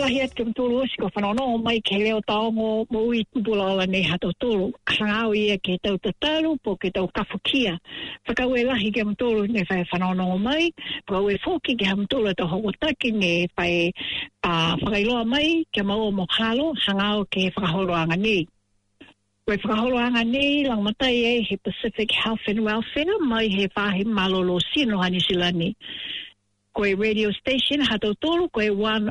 lahi at kem tulu siko whanono mai ke leo taongo mo i tupula nei hato tulu. Kasangau ia ke tau tataru po ke tau kafukia. Whakau e lahi kem tulu ne whai whanono mai. Whakau e whoki ke ham tulu to hokotaki ne whai whakailoa mai ke mau mo halo hangau ke whakaholoanga nei. Koe whakaholoanga nei lang matai e he Pacific Health and Welfare mai he whahi malolo sino hani silani. Koe radio station hato tolu koe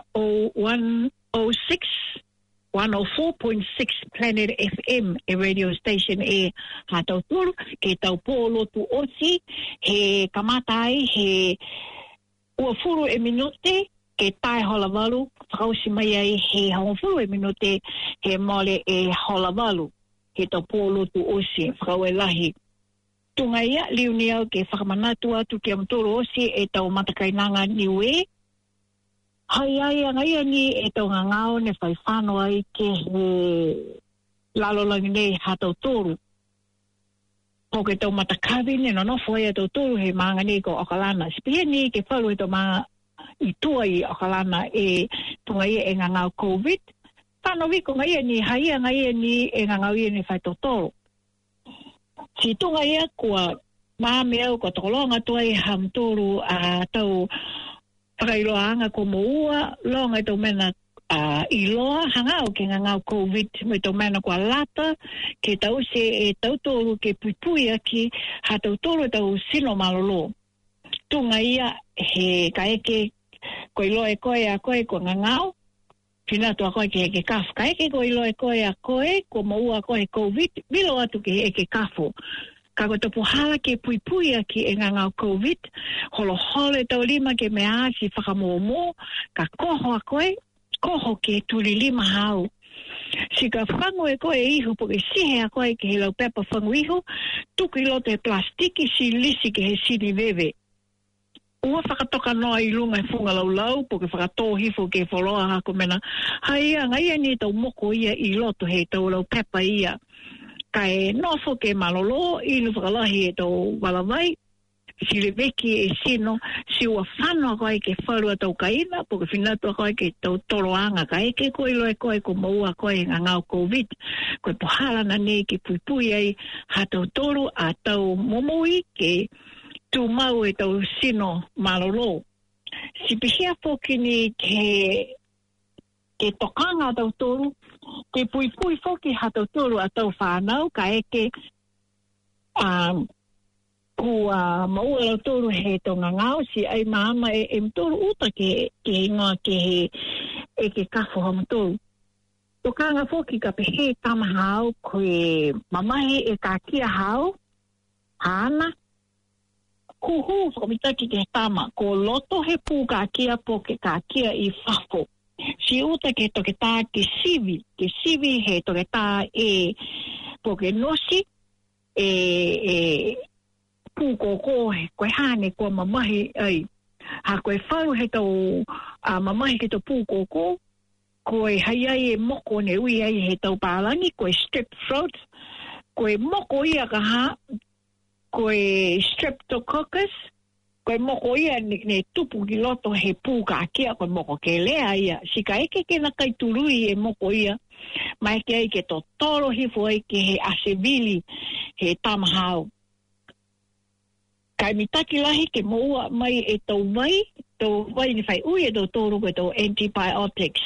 104.6 Planet FM e radio station e hato tolu ke tau polo tu osi he kamatai he uafuru e minute ke tai holavalu whakausi mai ai he haufuru e minute he mole e holavalu ke tau polo tu osi whakau e lahi. Tunga ia liuni au ke whakamanatu atu ki amtoro osi e tau matakainanga niwe. Hai ai angai ani e tau ngangao ne whai whano ai ke he lalolangi nei hatau toru. Po ke tau matakawi ne no nofo ai atau toru he maanga nei ko Okalana. Sipia ni ke whalu e tau maanga i tua i Okalana e tunga ia e ngangao COVID. Whano wiko ngai ani hai angai ani e ngangao ia ne whai totoro. Si tunga ia kua maame au ko tolonga toi ham toru a tau whakailoanga ko moua longa tau mena iloa hangau ke ngangau COVID me tau mena kua lata ke tau se e tau toru ke pupui aki ha tau toru tau sino malolo. Tunga ia he kaeke ko iloa e koe a koe ko ngangau Pina toa koe ke heke kafu. Ka heke ko ilo e koe a koe, ko maua koe COVID, milo atu ke heke kafu. Ka koe topo hala ke pui aki e ngangau COVID, holo hole tau lima ke mea si whakamomo, ka koho a koe, koho ke tuli lima hau. Si ka whangu e koe ihu, po ke sihe a koe ke he lau pepa whangu ihu, tuku ilo te plastiki si lisi ke he sini veve. Ua whakatoka noa i lunga e whunga lau, po ke whakatohifo ke wholoa hako mena. Hai anga ia ni tau moko ia i loto he tau lau pepa ia. Ka e nofo ke malolo, inu whakalahi e tau walawai. Si le veki e sino, si ua whanua koe ke wharua tau kaina, po ke whinatua koe ke tau toroanga. Ka eke koe ilo e koe ko maua koe nga ngau COVID. Koe pohalana ne ke pui ai ha tau toru a tau momoi ke tu mau e tau sino malolo. Si pihia fokini ke tokanga tau toru, ke pui foki ha tau toru a tau whanau, ka eke kua maua lau toru he tonga ngau, si ai maama e mtoru uta ke ingoa ke he e ke kafo ha mtoru. Tokanga foki ka pehe tama hau, koe mamahe e ka kia hau, hana, kuhu whakamitaki ke tama, ko loto he pū ka kia po ke ka kia i whafo. Si uta ke toke tā ke sivi he toke tā e po ke nosi, pū kōkō he koe hane kua mamahi ai. Ha koe wharu he tau mamahi ke tau pū kōkō, koe hai ai e moko ne ui ai he tau pālangi, koe strep throat, koe moko ia ka ha, koe streptococcus, koe moko ia ne tupu ki loto he pū ka kia, koe moko ke lea ia. Si ka eke ke na kai turui e moko ia, mai ke ai ke to toro hifo ai ke he asevili he tamahau. Kai mitaki lahi ke moua mai e tau vai ni whai ui e tau toro koe tau antibiotics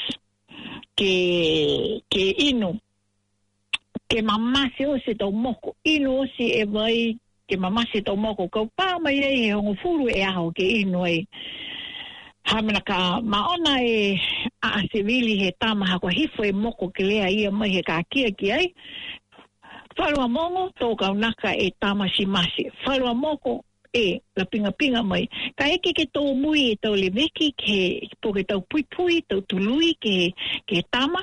ke inu. Ke mamase o se tau moko, inu o si e vai ke mamase tau moko, kau pā mai ei he hongo furu e aho ke inu ei. Hamena ka maona e asevili he tamaha kua hifo e moko ke lea ia mai he ka kia ki ai. Wharua mongo, tō kaunaka e tamasi masi. Wharua moko e la pinga mai. Ka eke ke tō mui e tau leveki ke po ke tau pui, tau tului ke tama.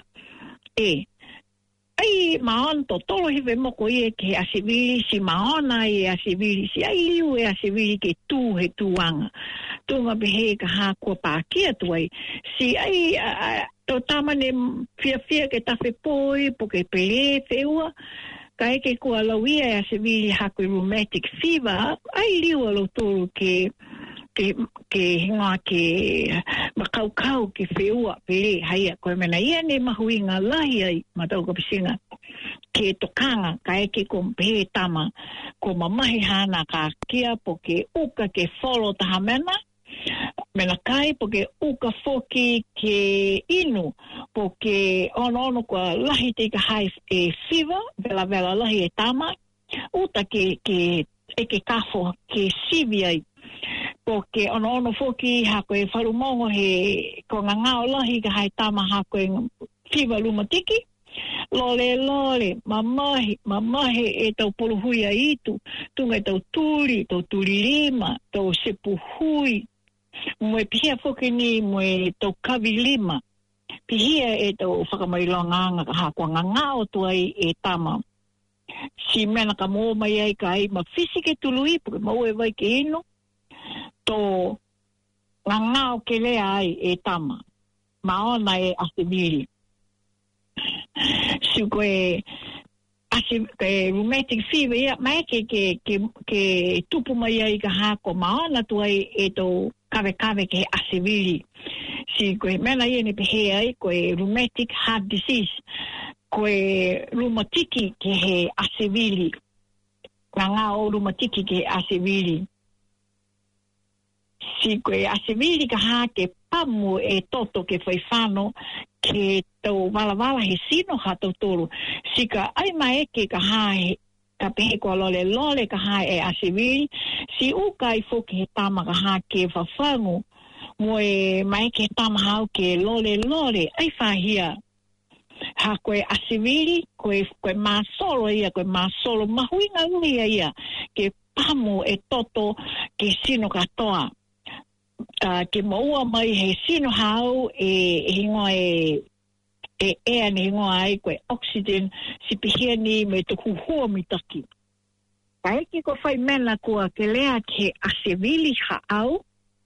Ai maon to tolo hive moko ie ke asivili si maona e asivili si ai liu e asivili ke tu he tuanga. Tunga behe ka ha kua pākia tuai. Si ai to tamane fia ke tawhi poi po ke pele feua. Ka eke kua lauia e asivili ha koe rheumatic fever. Ai liu alo tolo ke ke hinga ke makaukau ke whiua pere haia koe mena ia ne mahuinga lahi ai matau ka pisinga ke tokanga ka eke ko mpehe tama ko mamahi hana ka kia po ke uka ke follow taha mena kai po ke uka foki ke inu po ke ono kua lahi te ka hai e fever vela lahi e tama uta ke eke kafo ke sivi ai po ke ono foki hako e wharumongo he ko ngangao lahi ka hai tama hako e fever lumatiki lole mamahi e tau poluhui a itu tunga tau turi lima tau sepu hui mwe pihia foki ni mwe tau kavi lima pihia e tau whakamailonga ka hako ngangao tuai e tama si mena ka mo mai ai kai ma fisike tului porque mo e vai ke ino to ngangao ke le ai e tama maona e asibiri sukwe ke rheumatic fever ia mai ke tupu mai ai ka hako maona tuai e to kave ke asibiri si koe mena ia ne pehe ai koe rheumatic heart disease koe rheumatiki ke he asibiri ngangao rheumatiki ke asibiri si koe asibiri ka ha ke pamu e toto ke whaifano ke tau wala he sino hato toro si ka ai maeke ka ha ka pehe kua lole ka ha e asibiri si uka i foki he tama ka ha ke whawhangu mo e maeke he tama hau ke lole ai whahia ha koe asibiri koe masolo ia koe masolo mahuinga ia ke pamu e toto ke sino katoa ke maua mai he sino hau e hingoa e ea ni hingoa ai koe oxygen si pihia ni me to huhua mitaki ka eki ko whai mena kua ke lea ke asibiri haau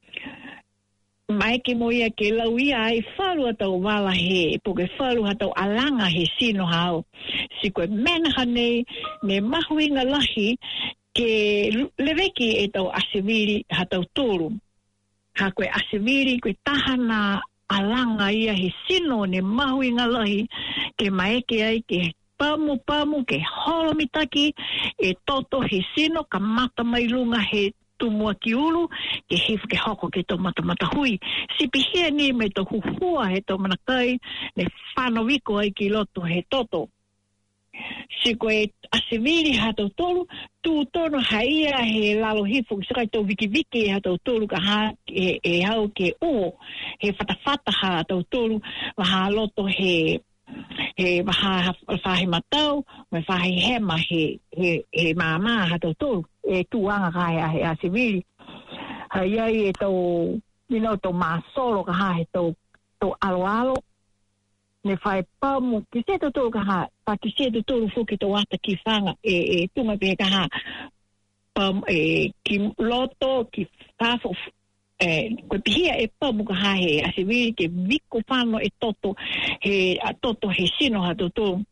mai ke moia ke lauia ai wharu atau wala he po ke wharu atau alanga he sino hau si koe mena hane ne mahuinga lahi ke leweki e tau asibiri hatau toro ha koe asibiri koe tahana alanga ia he sino ne mahuinga lahi ke maeke ai ke pamu ke holomitaki e toto he sino ka mata mai lunga he tumua ki ulu, ke hifu ke hoko ke tau mata hui. Si pihia ni me tau huhua he tau manakai, ne whano wiko ai ki loto he toto. Si koe asibiri hatau tolu, tu tono haia he lalo hifu, si kai tau wiki hatau tolu ka ha e hau ke o, he whatawhata hatau tolu, waha loto he waha whahi matau, me whahi hema he mama hatau tolu. E tuanga ka he asibiri hai ai e tau tau masolo ka ha he tau alo ne fai pamu ki se tau ka ha pa ki se tau fuki tau ata ki whanga e tunga pe ka ha pam ki loto ki kafo koe pihia e pamu ka ha he asibiri ke viko whano e toto he sino ha tau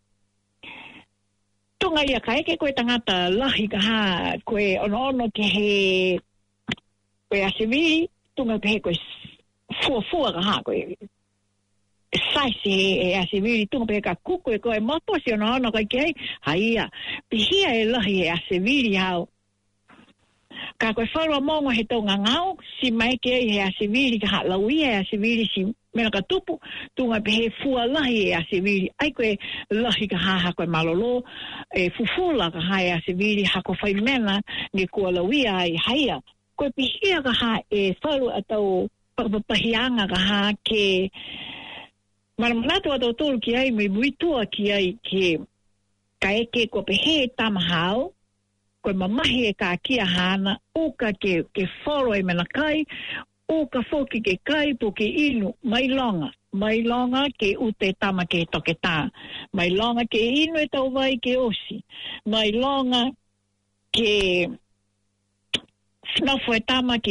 tunga ia ka eke koe tangata lahi ka ha koe ono ke he koe asibiri tunga ke he koe fua ka ha koe saisi he asibiri tunga pe ka kuku e koe motosi ono ka kei haia pihia e lahi he asibiri hao ka koe wharua mongo he tau ngangau si mai ke he asibiri ka ha lauia he asibiri si mena ka tupu tunga pe he fua lahi e asibiri ai koe lahi ka ha koe malolo e fufula ka ha e asibiri hako whai mena ni kua lauia ai haia koe pihia ka ha e wharu atau pahianga ka ha ke maramanatu atau tolu ki ai me buitua ki ai ke ka eke koe pehe tamahau koe mamahi e ka kia hana uka ke whoro e mena kai o ka foki ke kai po ke inu mai longa ke ute tama ke toke tā mai longa ke inu e tau vai ke osi mai longa ke snofo e tama ke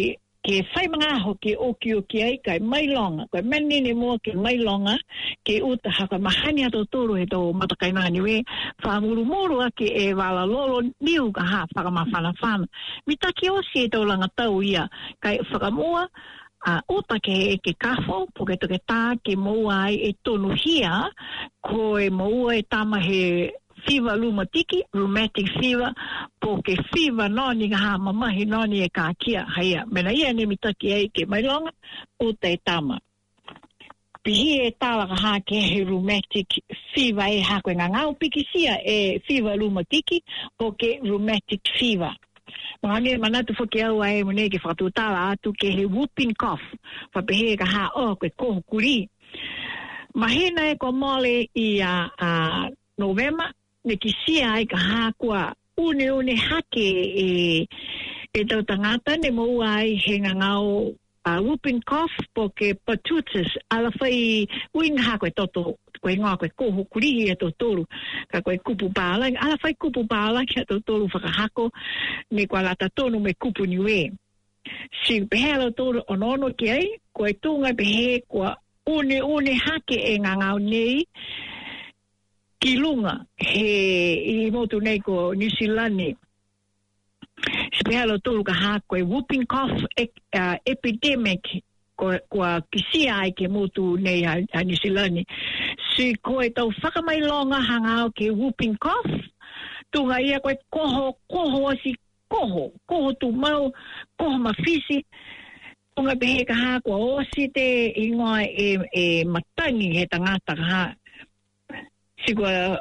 ke whai mga ho ke oki ai kai mailonga, kai meni ni mua ke mailonga, ke uta haka mahani ato toro he tō matakaina niwe, whamurumuru a ke e wala lolo niu ka ha whakamawhana. Mitaki osi e tō langa tau ia, kai whakamua, uta ke kafo, poke toke tā ke moua ai e tonu hia, ko e moua e tama he fever lumatiki, rheumatic fever, po ke fever noni ha mamahi noni e ka kia haia. Mena ia ne mitaki ai ke mailonga, uta e tama. Pihi e tāla ka ha ke he rheumatic fever e ha koe ngangau pikisia e fever lumatiki, po ke rheumatic fever. Mahani manatu foki au ai mone ke whakatu tāla atu ke he whooping cough, whapehe ka ha koe koho kuri. Mahina e ko mole i November, ne kisia ai ka ha kua une hake e tau tangata ne mau ai he ngangau whooping cough po ke pertussis ala whai uinga ha koe toto koe ngā koe koho kurihi e tō tōru ka koe kupu pāla ala whai kupu pāla ki a tō tōru whakahako me kua lata tonu me kupu niwe si pehela tōru onono ki ai koe tūngai pehe kua une hake e ngangau nei ki lunga he i motu nei ko New Zealand Spehalo tolu ka ha koe whooping cough epidemic kua kisia ai ke motu nei a New Zealand. Si koe tau whakamailonga hangao ke whooping cough, tunga ia koe koho asi koho tu mau, koho mawhisi, tunga pehe ka ha kua osi te ingoa e matangi he tangata ka ha. Si kua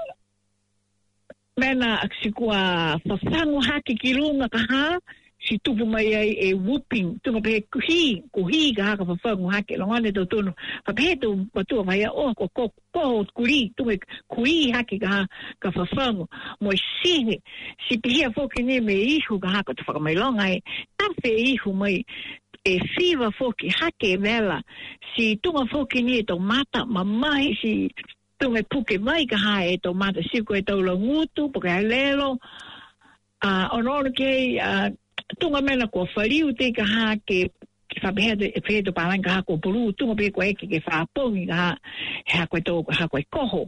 mena si kua whawhangu haki ki lunga ka ha, si tupu mai ai e whooping, tunga pehe kuhi ka ha ka whawhangu haki, longane tau tonu, whapehe tu patua mai koho kuri, tunga kuhi haki ka ha ka whawhangu, mo sihe, si pihia whoki ne me ihu ka ha ka tu whakamailonga e, tawhe ihu mai, e whiwa whoki hake vela, si tunga whoki ne tau mata, mamahi si tunga puke mai ka ha e tau mata siko e tau la ngutu, puke a lelo, onono ke tunga mena kua whariu te ka ha ke whapehe to pālang ka ha kua puru, tunga pehe kua eke ke whapongi ka ha, he ha koe tau ha koe koho.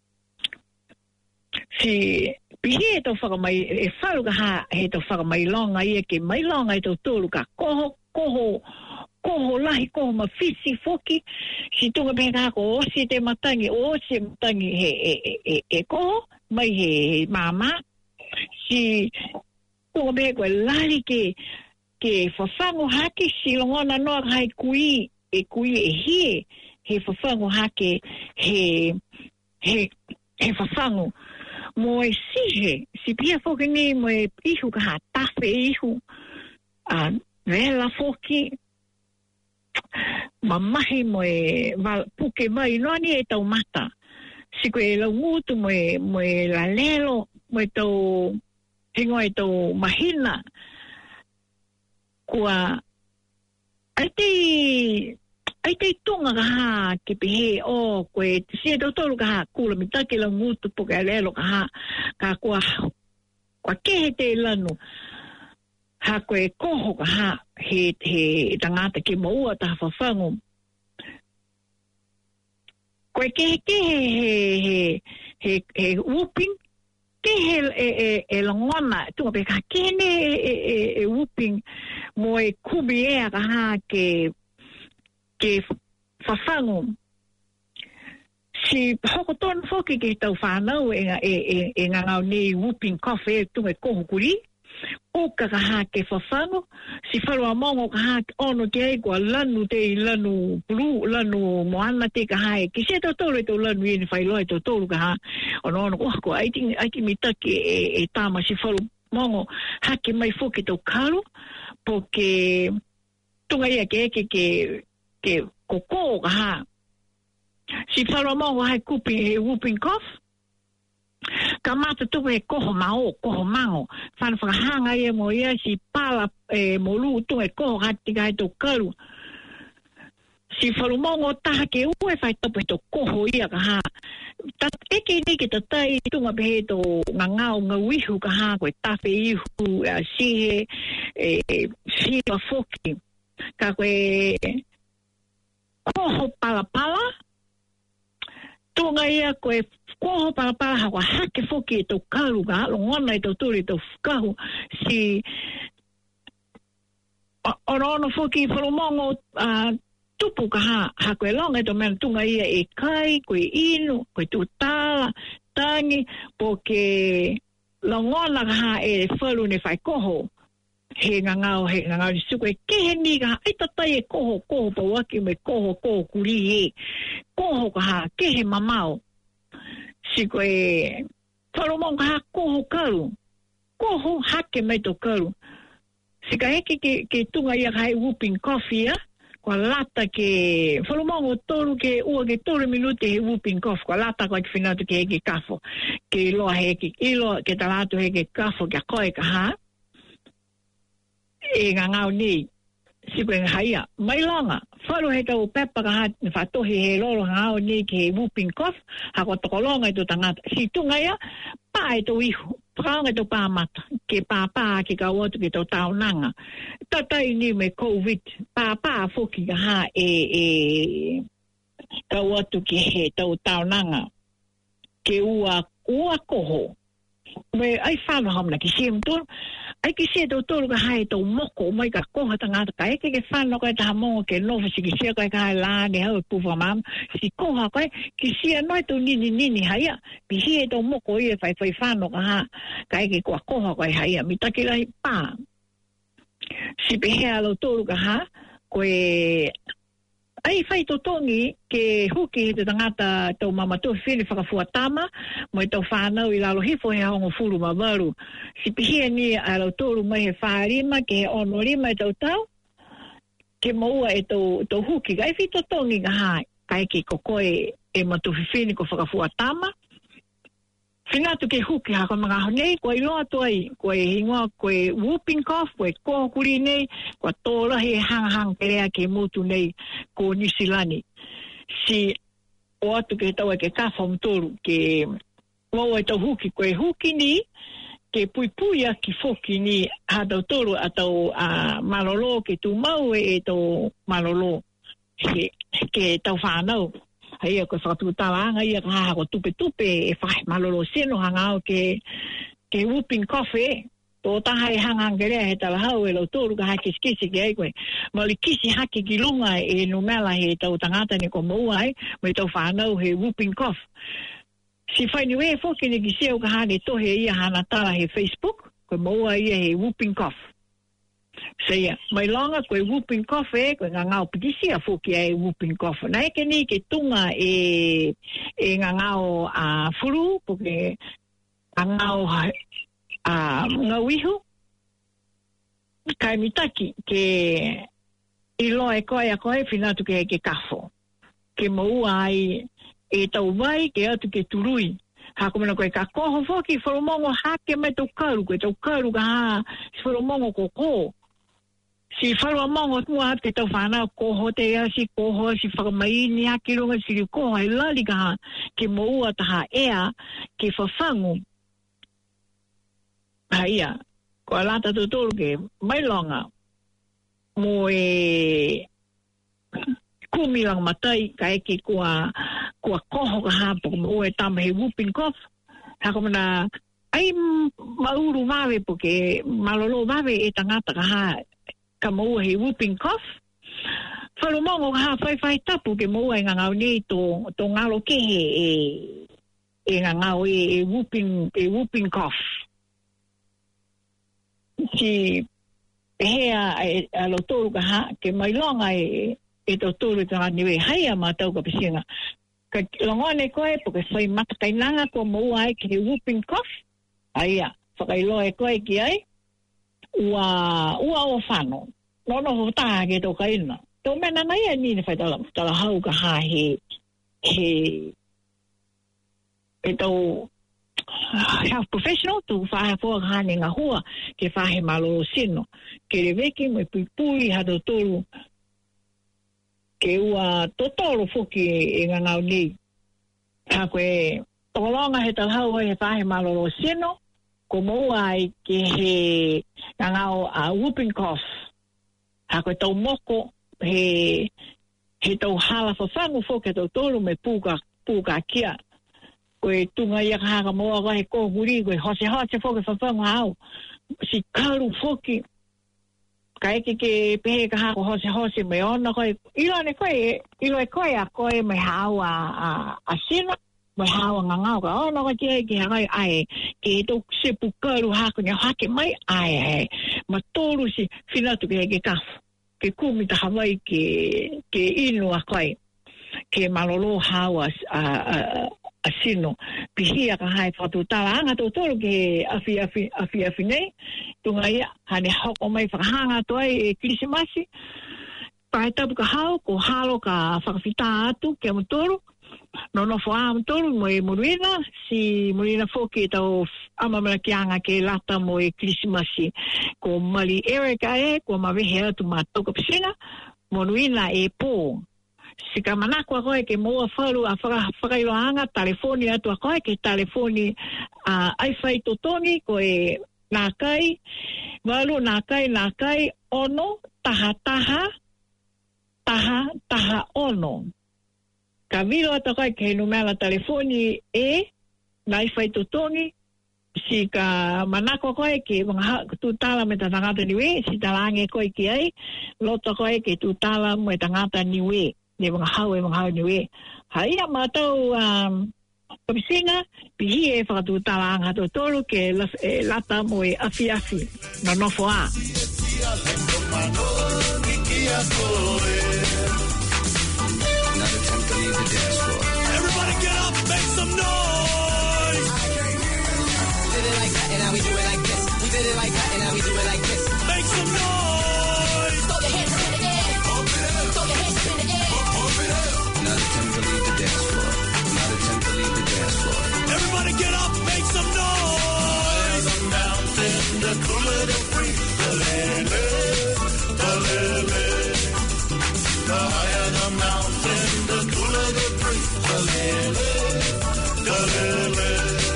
Si pihe e tau whakamai, e wharu ka ha he tau whakamai longa ia ke mai longa e tau tōru ka koho lahi, koho mawhisi whoki, si tunga pehe ka ko osi te matangi he koho, mai he mama, si tunga pehe koe lali ke whawhangu hake, si longona noa hai kui e hie, he whawhangu hake, he whawhangu, mo e sihe, si pia whoki ni mo e ihu ka ha tawhe ihu, vela whoki, mamahi mo e puke mai noni e tau mata si koe lau ngutu mo e la lelo mo e tau hingo e tau mahina kua ai te tunga ka ha ke pehe koe si e tau tolu ka ha kula mitake lau ngutu puke a lelo ka ha ka kua kehe te lanu ha koe koho ka ha he tangata ke maua ta whawhangu. Koe ke he whooping, ke he langona, tunga pe ka kene e whooping, mo e kubi ea ka ha ke whawhangu. Si hoko tonu whoki ke tau whanau e ngangau nei whooping cough e tunga koho kuri, uka ka ha ke whawhangu, si wharua mongo ka ha ono te ai kua lanu pulu, lanu moana te ka ha e, ki se tau tōru e tau lanu i ni whailoa e tau tōru ka ha, ono ko aiti mitake e tāma si wharu mongo hake mai whoki tau karu, po ke tunga ia ke koko ka ha, si wharua mongo hai kupi e whooping cough, ka mata tuku e koho mango. Whana whakahanga ia mo ia si pala mo luu tunga e koho hati ka tau karu. Si whalumongo taha ke ue whai tapu e tau koho ia ka ha. Eke neke tatai tunga pehe tau ngangau ngawihu ka ha koe tafe ihu, sihe, siwa whoki. ka koe koho palapala tunga ia koe koho palapala hawa hake foki e tau karu ka halo ngona e tau turi tau fukahu si ono foki whalomongo tupu ka ha koe longa e tau mena tunga ia e kai koe inu koe tutala tangi po ke longona ka ha e whalu ne whai koho he ngangao di suko e kehe ni ka ai tatai e koho pa waki me koho kuri he koho ka ha kehe mamao si koe whalomong ka ha koho karu koho hake me to karu si ka heke ke tunga ia ka hai whooping coffee kwa lata ke whalomong o toru ke ua ke toru minute he whooping coffee kwa lata kwa ke whinatu ke heke kafo ke iloa heke ilo ke talato heke kafo ke koe ka ha e ngangau ni si koe haia mai longa whalu he tau pepa ka hat whatohi he loro ngangau ni ke whooping cough hako tokolonga i tu tangata si tunga ia pā e tau ihu whakaonga i tau pāmata ke pāpā ke kawotu ke tau taunanga tatai ni me COVID pāpā foki ka ha e kawotu ke he tau taunanga ke ua koho me ai whānu hamna ki siem tūru ai ki se tau tōru ka hae tau moko mai ka koha tangata ka eke ke whanau kai taha mongo ke nofa si ki sia kai ka hae lāne hau e puwha mam si koha kai ki sia noi tau nini haia pi hie tau moko i e whai whanau ka ha ka eke kua koha kai haia mi takirai pā si pe hea lau tōru ka ha koe ai whai tō tongi ke huki he te tangata tau mamatu whini whakafuatama mo i tau whanau i lalo hifo he hongo furu mawaru. Si pihia ni a lau tōru mai he whārima ke he ono rima i tau tau ke maua e tau huki. Ai whi tō tongi ka hai kai ke kokoe e matu whini ko whakafuatama. Whinatu ke huki hako mga honei, koe iloa tuai, koe hingoa, koe whooping cough, koe kohokuri nei, koe tōra he hang perea ke motu nei ko Nisilani. Si o atu ke tau e ke kawha mtoru, ke mau e tau huki, koe huki ni, ke puipuia ki foki ni hatau toru atau malolo ke tu mau e tau malolo ke tau whanau. Haia ko whakatutawanga ia ka haha ko tupe e whahe malolo seno hangao ke whooping cough tō taha e hangangerea he talahau e lau tōru ka hake skisi ke ai koe. Mali kisi hake ki lunga e numela he tau tangata ni ko maua ai, mai tau whanau he whooping cough. Si whaini we foki ni ki seo ka hane tohe ia hana tala he Facebook, koe maua ia he whooping cough. Seia, mai longa koe whooping cough koe ngangao pitisia foki ai whooping cough. Na eke ni ke tunga e ngangao furu, poke ngangao ngawihu. Kai mitaki ke ilo e koe a koe whinatu ke kafo. Ke maua ai e tau vai ke atu ke turui. Hako mena koe ka koho foki, whalomongo hake mai tau karu, koe tau karu ka haa, whalomongo ko. Si whalua mongo tua te tau whanau koho te ea si koho si whakamaini haki runga si ri koho he lali ka ha ke moua taha ea ke whawhangu. Haia, ko alata tutoru ke mailonga mo e kumilang matai ka eke kua koho ka ha poko mo e tama he whooping cough. Hako mana ai mauru mawe poke malolo mawe e tangata ka ha ka maua he whooping cough. Whalumongo ka whai tapu ke maua e ngangau nei tō ngalo ke e ngangau e whooping cough. Si hea a lo tōru ka ha ke mailonga e tō tōru ka niwe haia mātau ka pisinga. Ka longone koe po ke whai matakainanga ko maua ai ke whooping cough. Aia, whakailoa e koe ki ai. Ua o whano. Nono ho taha ke tō kaina. Tō mena nai a nini whai tala hau ka ha he tō health professional tu whahe fōa ka hane ngā hua ke whahe malolo sino. Ke reweki mo pui hato tōru ke ua tōtoro foki e ngā ngau nei. Ha koe tōlonga he tala hau he whahe malolo sino. Ko moa ai ke he ngangao whooping cough. Hako tau moko he tau hala whawhangu fo ke tau tolu me puka kia. Koe tunga ia haka moa ko he kōhuri, koe hose fo ke whawhangu hau. Si karu foki. Ka eke ke pehe ka hako hose me ona koe. Ilo e koe a koe me hau a sino. Mai hawa ngangau ka ona ka tia ki hakai ai ke to sepu karu hako ni hake mai ai ma toru si finatu ke ka ke kumi ta Hawaii ke inu akai ke malolo hawa a sino pihia ka hai fatu tala anga to toru ke afi nei tunga ia hane hoko mai whakahanga to ai Krisimasi pai tapu ka hao ko halo ka whakawhita atu ke amutoru no foa mtoro mo e moruina si moruina foki tau amamara kianga ke lata mo e Krisimasi ko mali Erika ko mawehe atu matoko pisina moruina e po si ka manako koe ke moa wharu a whakailoanga telefoni atu a koe ke telefoni ai whai totoni ko e nākai walu nākai ono taha ono ka viro ata kai ke numela telefoni nai whai tutongi si ka manako koe ke tutala me tangata niwe si talange koe ki ai loto koe ke tutala me tangata niwe ne mga hau niwe haia matau kapisina pihi whakatutala anga totoro ke lata mo afi no nofoa Not attempt to leave the dance floor. Everybody get up, make some noise. We did it like that, and now we do it like this. We did it like that, and now we do it like this. Make some noise. Throw your hands in the air. Throw your hands in the air. Not attempt to leave the dance floor. Not attempt to leave the dance floor. Everybody get up, make some noise. The mountain, the cooler, the free, the lele, the lele. The higher the mountain, the cooler the breeze. The lele, the lele.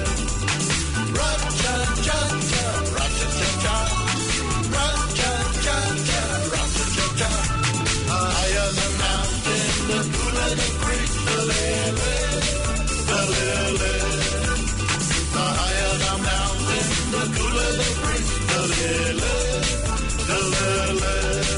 Ra-cha-cha-cha, ra-cha-cha-cha. Ra-cha-cha-cha, ra-cha-cha-cha. The higher the mountain, the cooler the breeze. The lele, the lele. The higher the mountain, the cooler the breeze. The lele, the lele.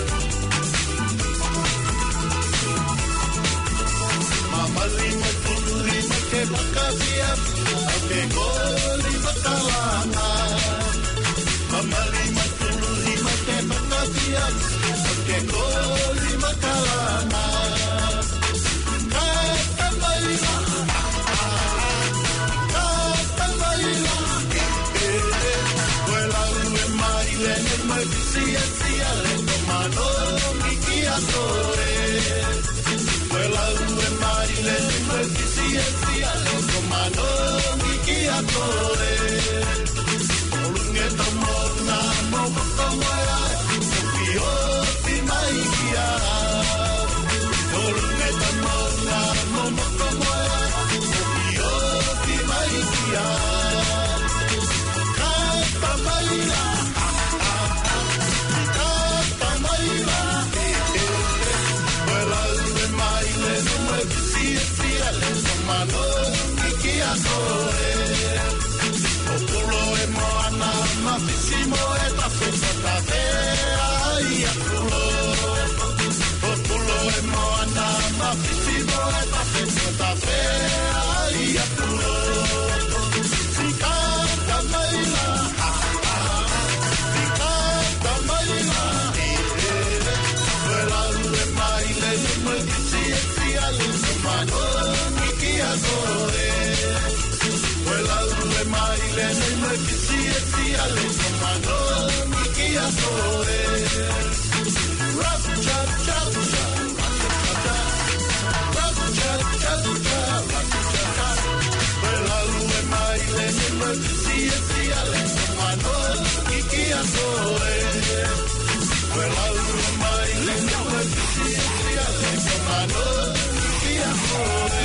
Malima tulima ke bakasia, ke goli bakalana. Malima tulima ke bakasia, ke goli bakalana. Kata baila, vuela ue maile ne maisia sia le tomano mikia sore. Vuela ue maile ne maisia sia le tomano mikia sore. Olunge tomona mo tomoya, pio ti maikia. Olunge tomona mo tomoya, pio ti maikia. Canta baila, vuela ue maile ne maisia le tomano mikia sore. Opulo e moana mafisimo e tafesa tafea ia pulo. Opulo e moana mafisimo e tafesa tafea ia pulo. Si canta baila, si canta baila. Vuela ue maile ne maisia le tomano mikia sore. Vuela ue maile ne maisia le tomano mikia sore. Ra-cha-cha-cha, ra-cha-cha-cha, ra-cha-cha-cha, ra-cha-cha-cha. Vuela ue maile ne maisia le tomano mikia sore. Vuela ue maile ne maisia le tomano mikia sore.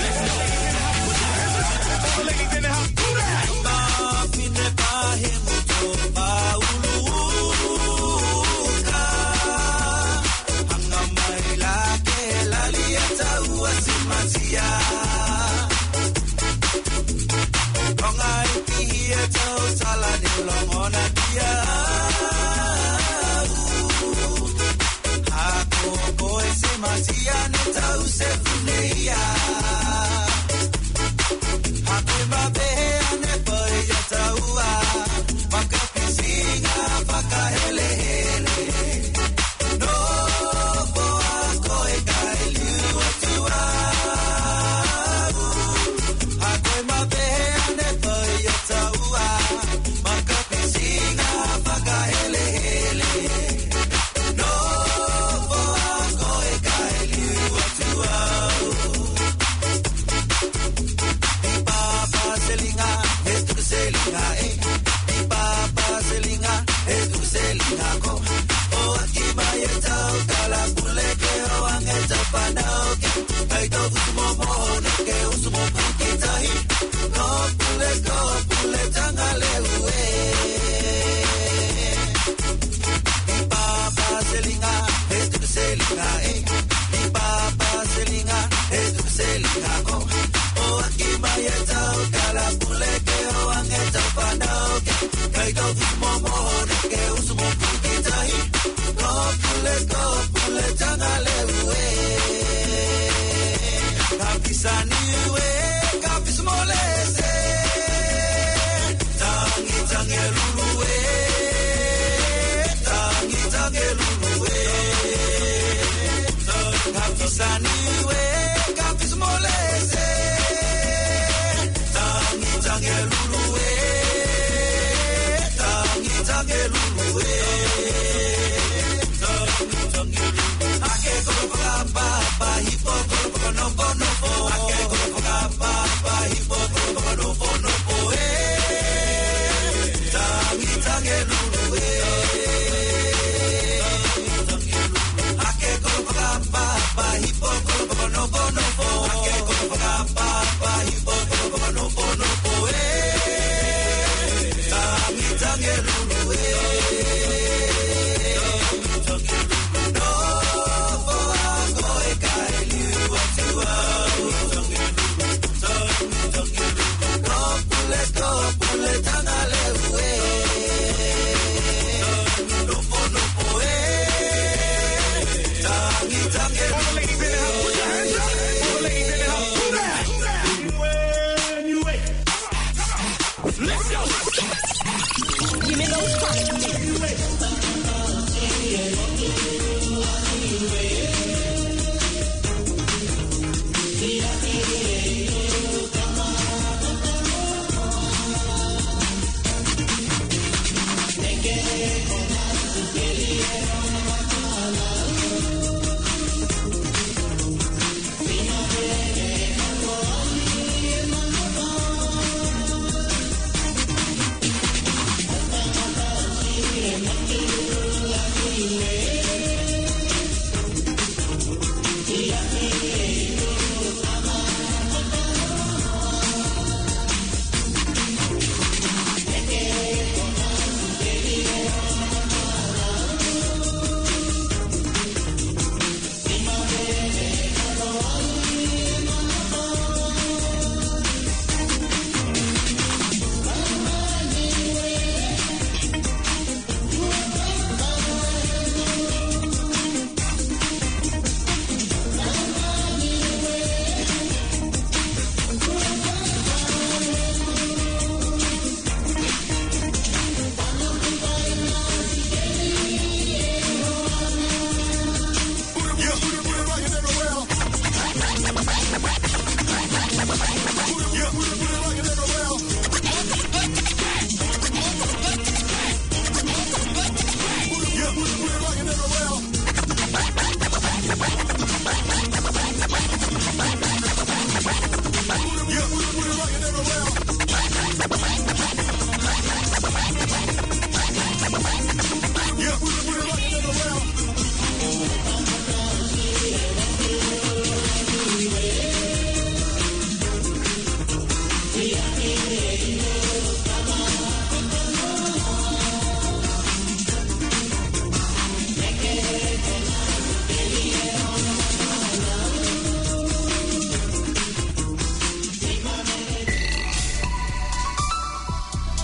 Yeah,